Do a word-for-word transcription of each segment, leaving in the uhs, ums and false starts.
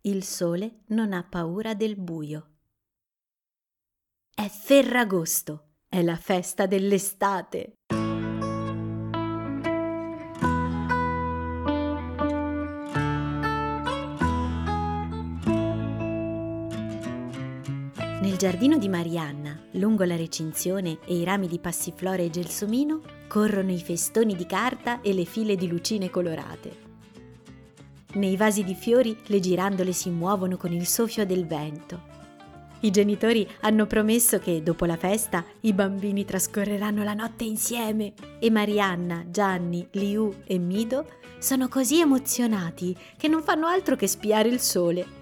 Il sole non ha paura del buio. È Ferragosto, è la festa dell'estate. Nel giardino di Marianna, lungo la recinzione e i rami di passiflora e gelsomino, corrono i festoni di carta e le file di lucine colorate. Nei vasi di fiori le girandole si muovono con il soffio del vento. I genitori hanno promesso che dopo la festa i bambini trascorreranno la notte insieme e Marianna, Gianni, Liu e Mido sono così emozionati che non fanno altro che spiare il sole.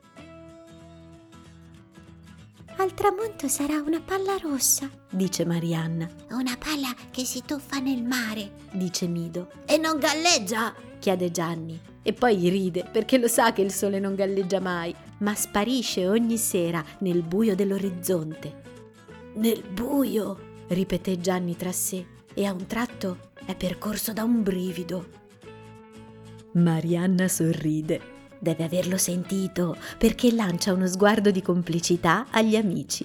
Al tramonto sarà una palla rossa, dice Marianna. Una palla che si tuffa nel mare, dice Mido. E non galleggia, chiede Gianni. E poi ride perché lo sa che il sole non galleggia mai, ma sparisce ogni sera nel buio dell'orizzonte. Nel buio, ripeté Gianni tra sé, e a un tratto è percorso da un brivido. Marianna sorride. Deve averlo sentito, perché lancia uno sguardo di complicità agli amici.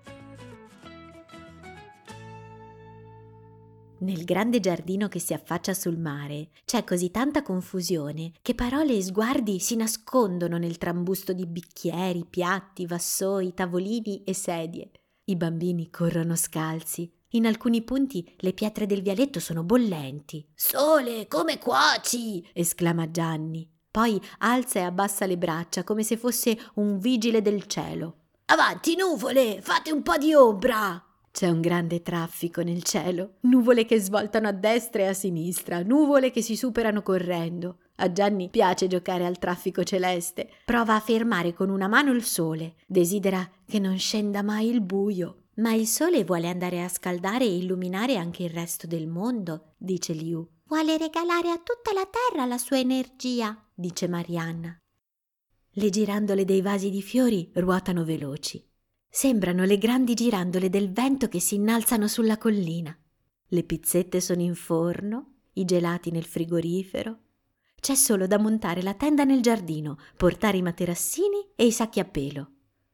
Nel grande giardino che si affaccia sul mare c'è così tanta confusione che parole e sguardi si nascondono nel trambusto di bicchieri, piatti, vassoi, tavolini e sedie. I bambini corrono scalzi. In alcuni punti le pietre del vialetto sono bollenti. «Sole, come cuoci!» esclama Gianni. Poi alza e abbassa le braccia come se fosse un vigile del cielo. «Avanti, nuvole, fate un po' di ombra!» C'è un grande traffico nel cielo, nuvole che svoltano a destra e a sinistra, nuvole che si superano correndo. A Gianni piace giocare al traffico celeste. Prova a fermare con una mano il sole, desidera che non scenda mai il buio. Ma il sole vuole andare a scaldare e illuminare anche il resto del mondo, dice Liu. Vuole regalare a tutta la terra la sua energia, dice Marianna. Le girandole dei vasi di fiori ruotano veloci. Sembrano le grandi girandole del vento che si innalzano sulla collina. Le pizzette sono in forno, i gelati nel frigorifero. C'è solo da montare la tenda nel giardino, portare i materassini e i sacchi a pelo.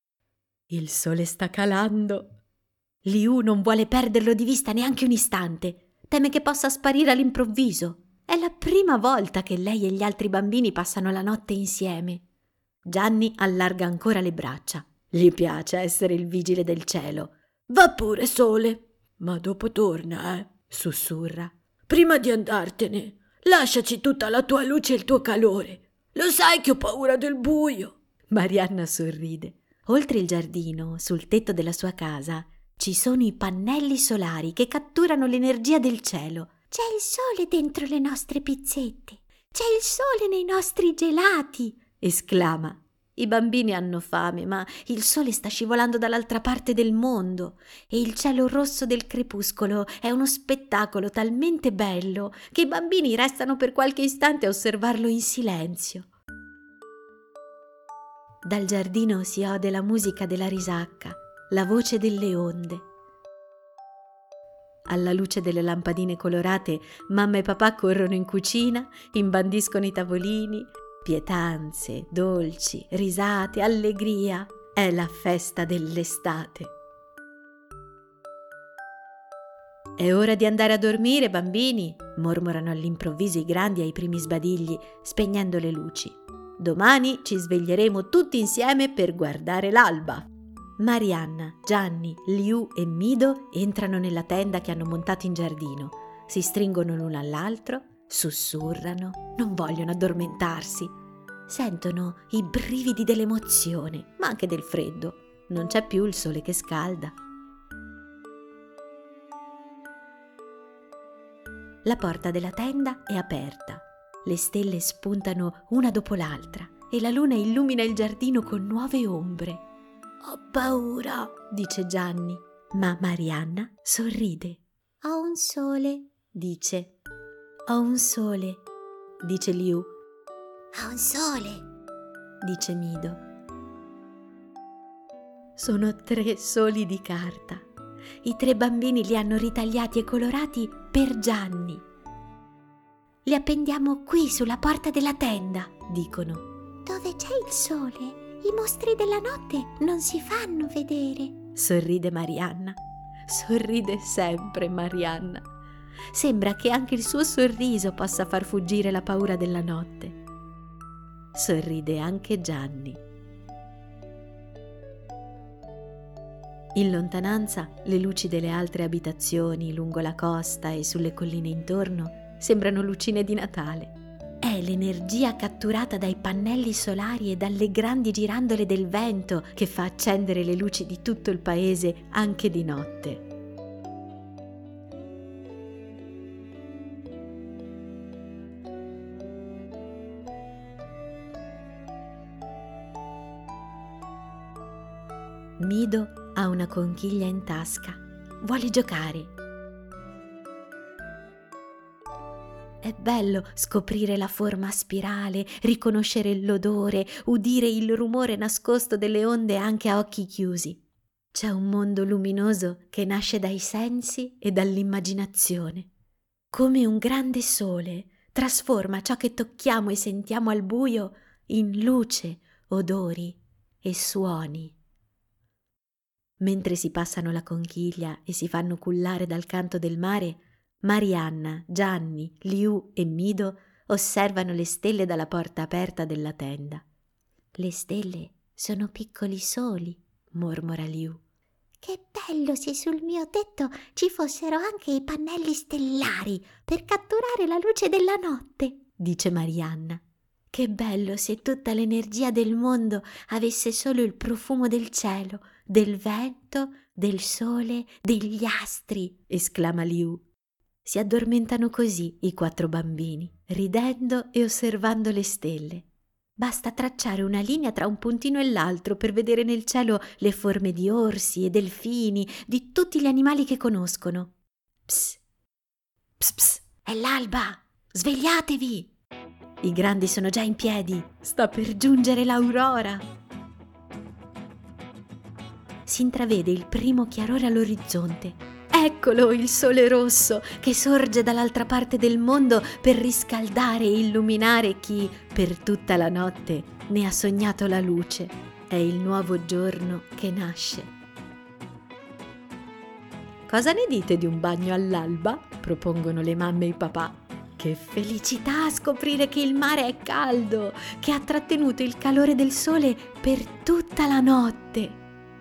Il sole sta calando. Liu non vuole perderlo di vista neanche un istante. Teme che possa sparire all'improvviso. È la prima volta che lei e gli altri bambini passano la notte insieme. Gianni allarga ancora le braccia. Gli piace essere il vigile del cielo. «Va pure, sole, ma dopo torna, eh», sussurra. «Prima di andartene, lasciaci tutta la tua luce e il tuo calore. Lo sai che ho paura del buio». Marianna sorride. Oltre il giardino, sul tetto della sua casa, ci sono i pannelli solari che catturano l'energia del cielo. «C'è il sole dentro le nostre pizzette, c'è il sole nei nostri gelati», esclama. I bambini hanno fame, ma il sole sta scivolando dall'altra parte del mondo e il cielo rosso del crepuscolo è uno spettacolo talmente bello che i bambini restano per qualche istante a osservarlo in silenzio. Dal giardino si ode la musica della risacca, la voce delle onde. Alla luce delle lampadine colorate, mamma e papà corrono in cucina, imbandiscono i tavolini. Pietanze, dolci, risate, allegria. È la festa dell'estate. È ora di andare a dormire, bambini, mormorano all'improvviso i grandi ai primi sbadigli, spegnendo le luci. Domani ci sveglieremo tutti insieme per guardare l'alba. Marianna, Gianni, Liu e Mido entrano nella tenda che hanno montato in giardino. Si stringono l'uno all'altro, sussurrano, non vogliono addormentarsi. Sentono i brividi dell'emozione, ma anche del freddo. Non c'è più il sole che scalda. La porta della tenda è aperta. Le stelle spuntano una dopo l'altra e la luna illumina il giardino con nuove ombre. «Ho paura», dice Gianni, ma Marianna sorride. «Ho un sole», dice. «Ho un sole», dice Liu. «Ho un sole», dice Mido. Sono tre soli di carta. I tre bambini li hanno ritagliati e colorati per Gianni. «Li appendiamo qui sulla porta della tenda», dicono. Dove c'è il sole, i mostri della notte non si fanno vedere. Sorride Marianna. Sorride sempre Marianna. Sembra che anche il suo sorriso possa far fuggire la paura della notte. Sorride anche Gianni. In lontananza le luci delle altre abitazioni lungo la costa e sulle colline intorno sembrano lucine di Natale. È l'energia catturata dai pannelli solari e dalle grandi girandole del vento che fa accendere le luci di tutto il paese anche di notte. Mido ha una conchiglia in tasca. Vuole giocare. È bello scoprire la forma a spirale, riconoscere l'odore, udire il rumore nascosto delle onde anche a occhi chiusi. C'è un mondo luminoso che nasce dai sensi e dall'immaginazione. Come un grande sole trasforma ciò che tocchiamo e sentiamo al buio in luce, odori e suoni. Mentre si passano la conchiglia e si fanno cullare dal canto del mare, Marianna, Gianni, Liu e Mido osservano le stelle dalla porta aperta della tenda. Le stelle sono piccoli soli, mormora Liu. Che bello se sul mio tetto ci fossero anche i pannelli stellari per catturare la luce della notte, dice Marianna. Che bello se tutta l'energia del mondo avesse solo il profumo del cielo, del vento, del sole, degli astri, esclama Liu. Si addormentano così i quattro bambini, ridendo e osservando le stelle. Basta tracciare una linea tra un puntino e l'altro per vedere nel cielo le forme di orsi e delfini, di tutti gli animali che conoscono. Psst, psst, psst, è l'alba! Svegliatevi! I grandi sono già in piedi, sta per giungere l'aurora. Si intravede il primo chiarore all'orizzonte. Eccolo il sole rosso che sorge dall'altra parte del mondo per riscaldare e illuminare chi, per tutta la notte, ne ha sognato la luce. È il nuovo giorno che nasce. Cosa ne dite di un bagno all'alba? Propongono le mamme e i papà. Che felicità scoprire che il mare è caldo, che ha trattenuto il calore del sole per tutta la notte.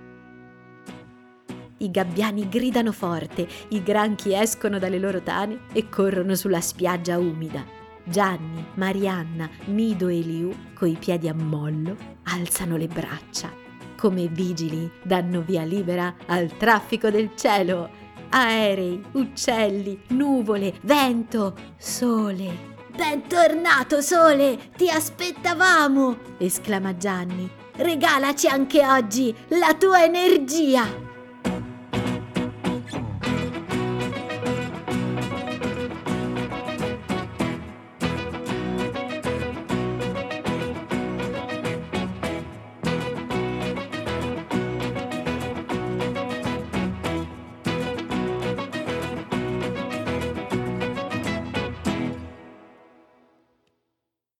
I gabbiani gridano forte, i granchi escono dalle loro tane e corrono sulla spiaggia umida. Gianni, Marianna, Mido e Liu, coi piedi a mollo, alzano le braccia. Come vigili danno via libera al traffico del cielo. Aerei, uccelli, nuvole, vento, sole. Bentornato sole, ti aspettavamo! Esclama Gianni. Regalaci anche oggi la tua energia!